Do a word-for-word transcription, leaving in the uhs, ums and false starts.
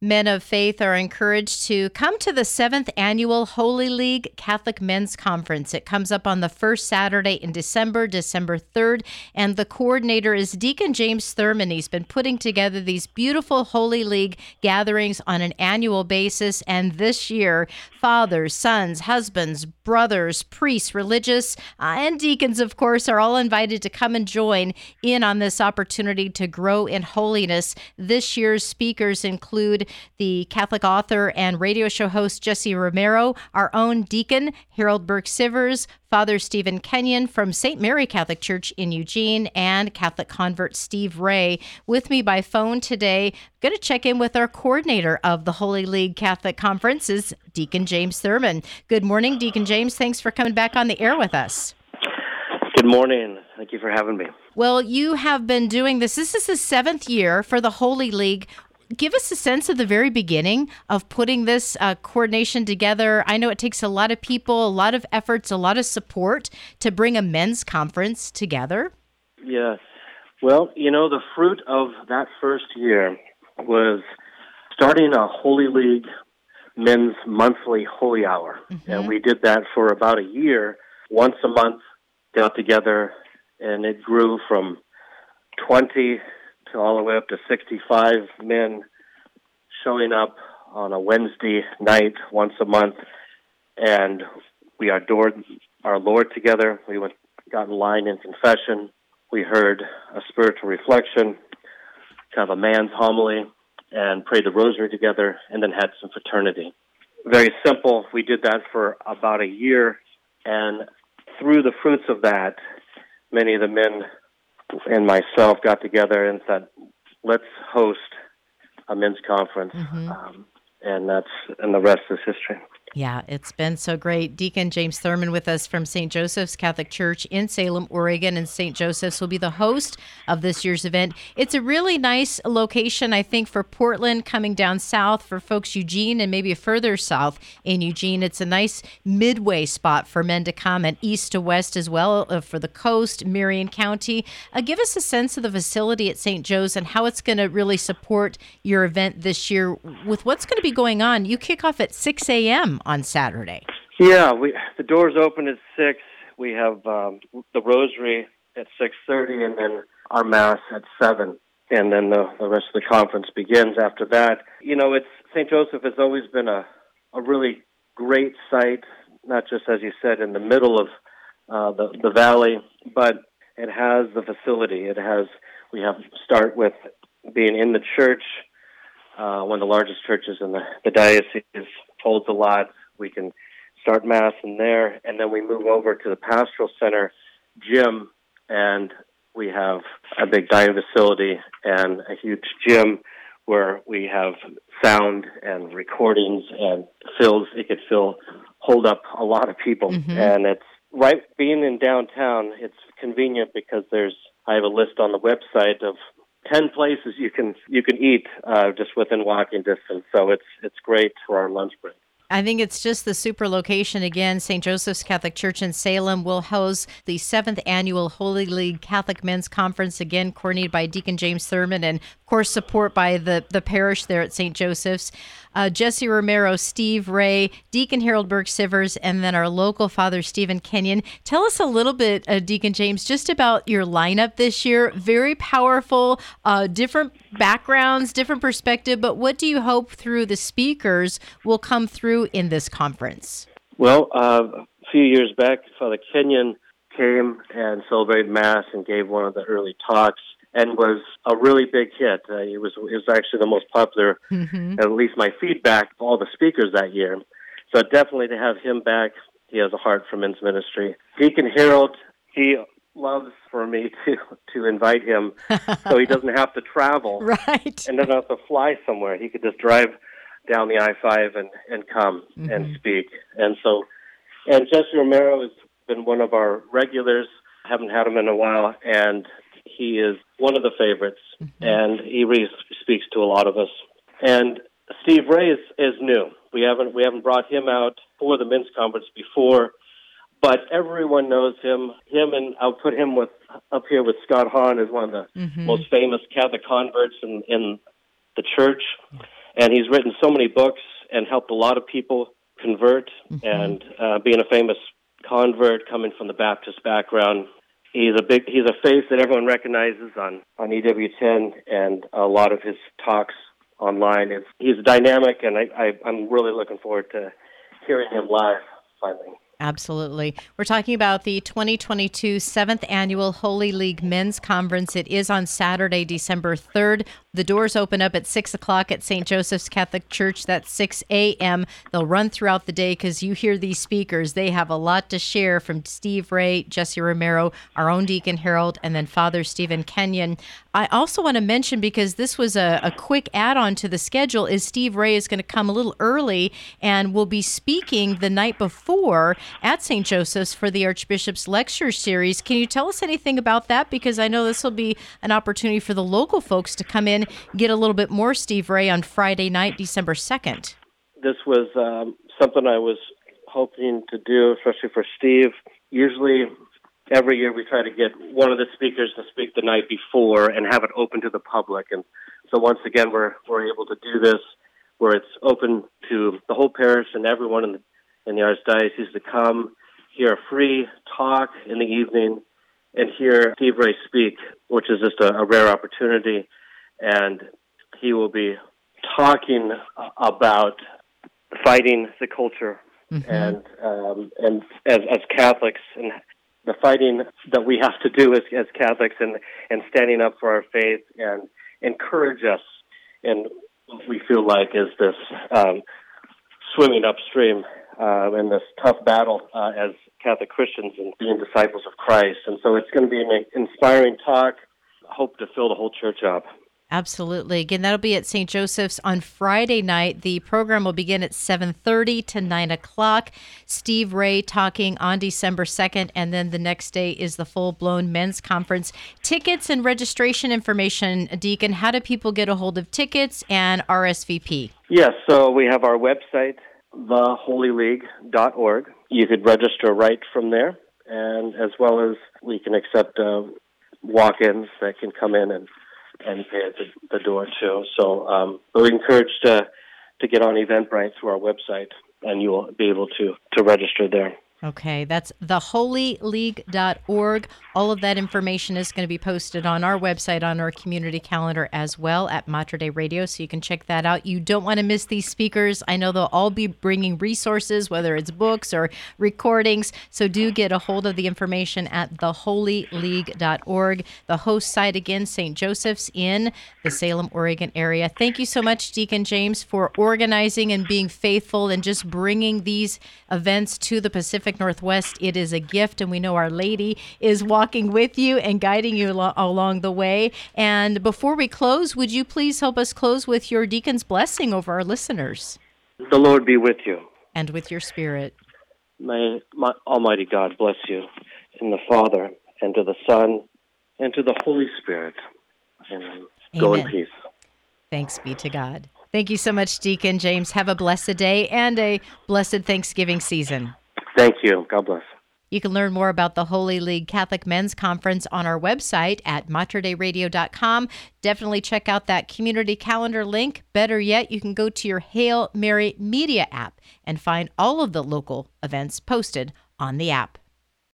men of faith are encouraged to come to the seventh Annual Holy League Catholic Men's Conference. It comes up on the first Saturday in December, December third, and the coordinator is Deacon James Thurman. He's been putting together these beautiful Holy League gatherings on an annual basis, and this year, fathers, sons, husbands, brothers, priests, religious, uh, and deacons, of course, are all invited to come and join in on this opportunity to grow in holiness. This year's speakers include the Catholic author and radio show host Jesse Romero, our own deacon Harold Burke-Sivers, Father Stephen Kenyon from Saint Mary Catholic Church in Eugene, and Catholic convert Steve Ray. With me by phone today, I'm going to check in with our coordinator of the Holy League Catholic Conference, is Deacon James Thurman. Good morning, Deacon James. Thanks for coming back on the air with us. Good morning. Thank you for having me. Well, you have been doing this. This is the seventh year for the Holy League. Give us a sense of the very beginning of putting this uh, coordination together. I know it takes a lot of people, a lot of efforts, a lot of support to bring a men's conference together. Yes. Well, you know, the fruit of that first year was starting a Holy League men's monthly holy hour. Mm-hmm. And we did that for about a year, once a month, got together, and it grew from twenty to all the way up to sixty-five men showing up on a Wednesday night once a month, and we adored our Lord together. We went, got in line in confession. We heard a spiritual reflection, kind of a man's homily, and prayed the rosary together, and then had some fraternity. Very simple. We did that for about a year, and through the fruits of that, many of the men and myself got together and said, let's host a men's conference. Mm-hmm. Um, and that's and the rest is history. Yeah, it's been so great. Deacon James Thurman with us from Saint Joseph's Catholic Church in Salem, Oregon, and Saint Joseph's will be the host of this year's event. It's a really nice location, I think, for Portland, coming down south, for folks Eugene and maybe further south in Eugene. It's a nice midway spot for men to come, and east to west as well uh, for the coast, Marion County. Uh, give us a sense of the facility at Saint Joe's and how it's going to really support your event this year with what's going to be going on. You kick off at six a.m. on Saturday. Yeah, we the doors open at six. We have um, the rosary at six thirty, and then our mass at seven, and then the, the rest of the conference begins after that. You know, it's Saint Joseph has always been a, a really great site, not just, as you said, in the middle of uh, the, the valley, but it has the facility. It has, we have start with being in the church, uh, one of the largest churches in the, the diocese, holds a lot. We can start Mass in there, and then we move over to the Pastoral Center gym, and we have a big dining facility and a huge gym where we have sound and recordings and fills. It could fill, hold up a lot of people. Mm-hmm. And it's right, being in downtown, it's convenient because there's, I have a list on the website of ten places you can you can eat uh, just within walking distance. So it's it's great for our lunch break. I think it's just the super location. Again, Saint Joseph's Catholic Church in Salem will host the seventh Annual Holy League Catholic Men's Conference, again, coordinated by Deacon James Thurman, and, of course, support by the, the parish there at Saint Joseph's. Uh, Jesse Romero, Steve Ray, Deacon Harold Burke-Sivers, and then our local Father Stephen Kenyon. Tell us a little bit, uh, Deacon James, just about your lineup this year. Very powerful, uh, different backgrounds, different perspective, but what do you hope through the speakers will come through in this conference? Well, uh, a few years back, Father Kenyon came and celebrated Mass and gave one of the early talks, and was a really big hit. Uh, it was it was actually the most popular, mm-hmm. at least my feedback, of all the speakers that year. So definitely to have him back, he has a heart for men's ministry. Deacon Harold, he loves for me to, to invite him so he doesn't have to travel. Right. And doesn't have to fly somewhere. He could just drive down the I five and, and come mm-hmm. and speak. And so, and Jesse Romero has been one of our regulars. Haven't had him in a while, and he is one of the favorites, mm-hmm. and he really speaks to a lot of us. And Steve Ray is, is new. We haven't we haven't brought him out for the men's conference before, but everyone knows him. Him and I'll put him with up here with Scott Hahn as one of the mm-hmm. most famous Catholic converts in, in the church. And he's written so many books and helped a lot of people convert. Mm-hmm. And uh, being a famous convert coming from the Baptist background, he's a big he's a face that everyone recognizes on, on E W ten, and a lot of his talks online. It's, he's dynamic, and I, I, I'm really looking forward to hearing him live finally. Absolutely. We're talking about the twenty twenty-two seventh Annual Holy League Men's Conference. It is on Saturday, December third. The doors open up at six o'clock at Saint Joseph's Catholic Church. That's six a.m. They'll run throughout the day because you hear these speakers. They have a lot to share, from Steve Ray, Jesse Romero, our own Deacon Harold, and then Father Stephen Kenyon. I also want to mention, because this was a, a quick add-on to the schedule, is Steve Ray is going to come a little early and will be speaking the night before at Saint Joseph's for the Archbishop's Lecture Series. Can you tell us anything about that? Because I know this will be an opportunity for the local folks to come in, get a little bit more Steve Ray on Friday night, December second. This was um, something I was hoping to do, especially for Steve. Usually, every year we try to get one of the speakers to speak the night before and have it open to the public. And so once again, we're we're able to do this where it's open to the whole parish and everyone in the, in the Archdiocese to come, hear a free talk in the evening, and hear Steve Ray speak, which is just a, a rare opportunity. And he will be talking about fighting the culture, mm-hmm. and um, and as, as Catholics, and the fighting that we have to do as, as Catholics, and, and standing up for our faith, and encourage us in what we feel like is this um, swimming upstream uh, in this tough battle uh, as Catholic Christians and being disciples of Christ. And so it's going to be an inspiring talk. I hope to fill the whole church up. Absolutely. Again, that'll be at Saint Joseph's on Friday night. The program will begin at seven thirty to nine o'clock. Steve Ray talking on December second, and then the next day is the full-blown men's conference. Tickets and registration information, Deacon, how do people get a hold of tickets and R S V P? Yes, so we have our website, the holy league dot org. You could register right from there, and as well as we can accept uh, walk-ins that can come in and and pay at the, the door too. So um, we encourage to to get on Eventbrite through our website, and you will be able to to register there. Okay, that's the holy league dot org. All of that information is going to be posted on our website, on our community calendar as well at Mater Dei Radio, so you can check that out. You don't want to miss these speakers. I know they'll all be bringing resources, whether it's books or recordings, so do get a hold of the information at the holy league dot org. The host site, again, Saint Joseph's in the Salem, Oregon area. Thank you so much, Deacon James, for organizing and being faithful and just bringing these events to the Pacific Northwest. It is a gift, and we know Our Lady is walking with you and guiding you al- along the way. And before we close, would you please help us close with your deacon's blessing over our listeners? The Lord be with you. And with your spirit. May my Almighty God bless you, in the Father, and to the Son, and to the Holy Spirit. Amen. Go in peace. Thanks be to God. Thank you so much, Deacon James. Have a blessed day and a blessed Thanksgiving season. Thank you. God bless. You can learn more about the Holy League Catholic Men's Conference on our website at mater dei radio dot com. Definitely check out that community calendar link. Better yet, you can go to your Hail Mary Media app and find all of the local events posted on the app.